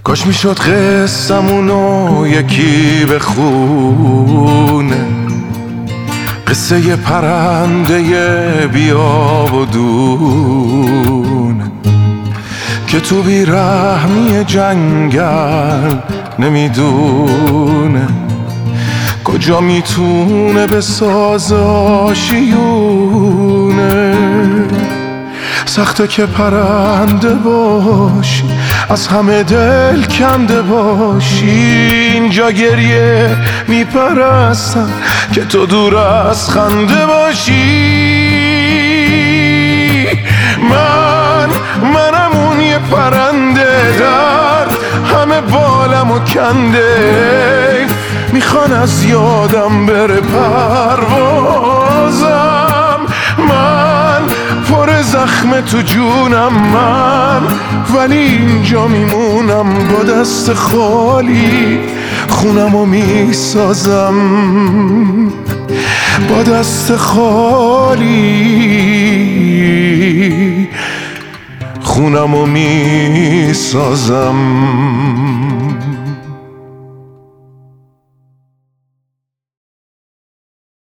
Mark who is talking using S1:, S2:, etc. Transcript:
S1: کاش میشد قصه‌مونو یکی بخونه، قصه پرنده بیاب و دونه که تو بیرحمی جنگل نمیدونه کجا میتونه بسازه آشیونه. سخته که پرنده باشی، از همه دل کنده باشی، اینجا گریه میپرستن که تو دور از خنده باشی. منم اون یه پرنده، درد همه بالمو کنده، میخوان از یادم بره پروازم. من پر زخم تو جونم من، ولی اینجا میمونم با دست خالی، خونمو میسازم با دست خالی، خونمو میسازم.